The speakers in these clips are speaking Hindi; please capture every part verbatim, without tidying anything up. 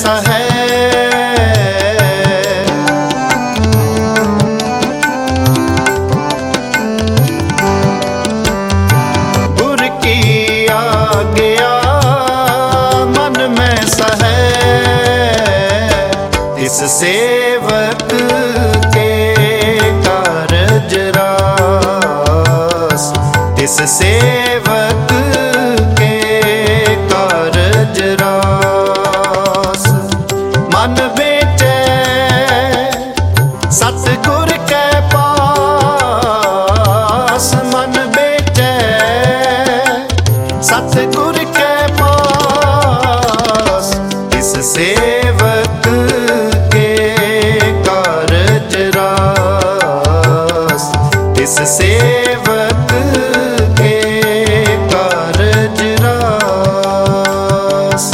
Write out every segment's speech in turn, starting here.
कैसा है। गुर की आज्ञा मन में सा है। इस सेवक के कारज रास, इस सेवक के कारज रास। मन बेचे सतगुर के पास, मन बेचे सतगुर के पास। इस सेवक के कारज रास, इस सेवक के कारज रास।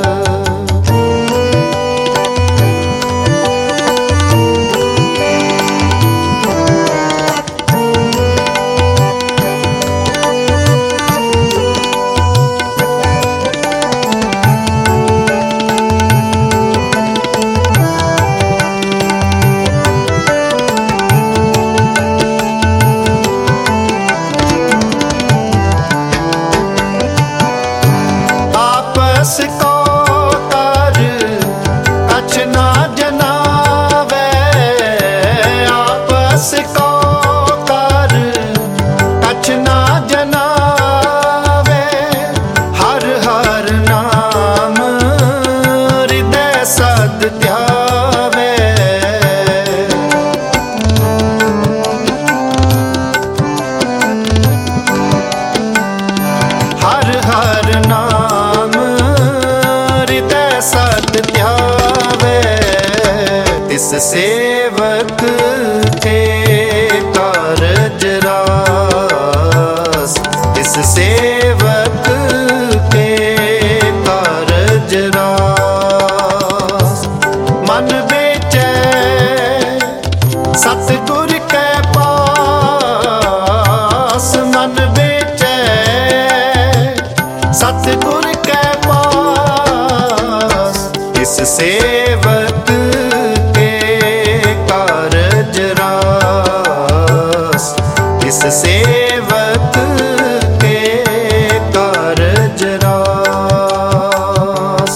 आपस को कर कछ ना जनावे, आपस को कर कछ ना जनावे। हर हर नाम हृदय सद ध्यावे। हर हर नाम हृदय सद ध्यावे। इस सेवक के कारज रास, इस सेवक के कारज रास। मन बेचे सतगुर के पास, मन बेचे सतगुर के पास। इस सेवक के कारज रास, इस सेवक के कारज रास।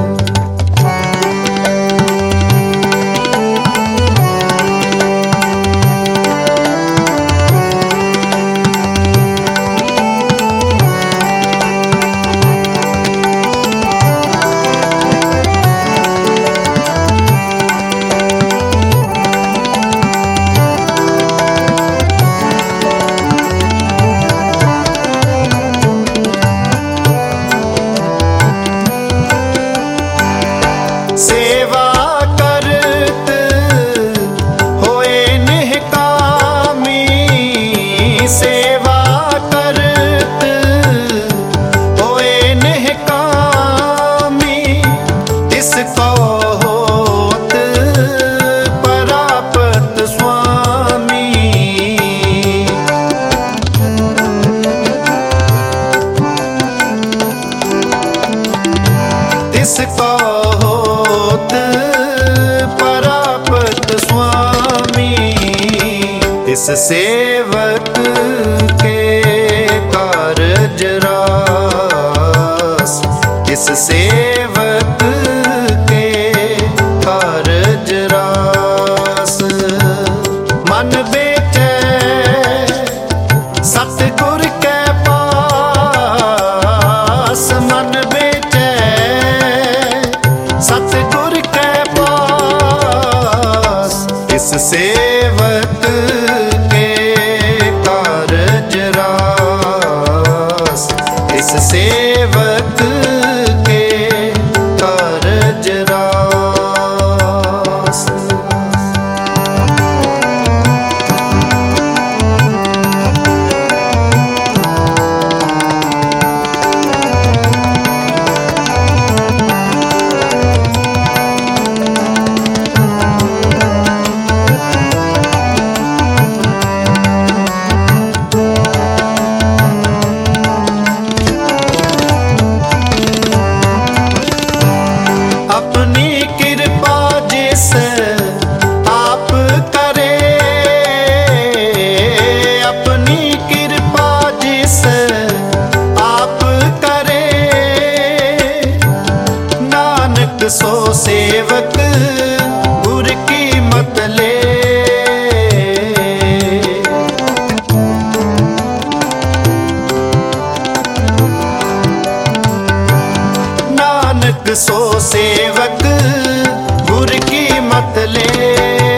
सेवा करत होए निहकामी, सेवा करत होए निहकामी। इसको होत परापत स्वामी। इसको होत परापत स्वामी। इस सेवक के कारज रास, इस सेवक के कारज रास। मन बेचे सतगुर के पास, मन बेचे सतगुर के पास। इस सेवक के कारज रास, इस सेवक के कारज रास। सेवक गुर की मत ले। नानक सो सेवक गुर की मत ले।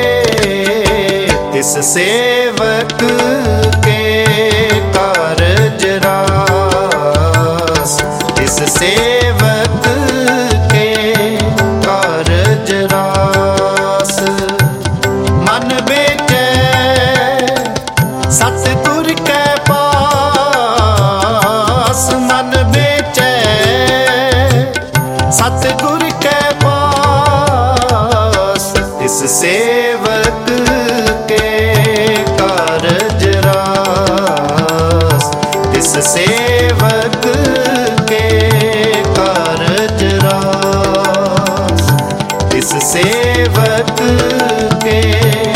तिस सेवक के कारज रास, तिस सेवक के कारज रास। मन बेचे सतगुर के पास, मन बेचे सतगुर के पास। तिस सेवक के कारज रास, तिस सेवक के कारज रास, तिस सेवक के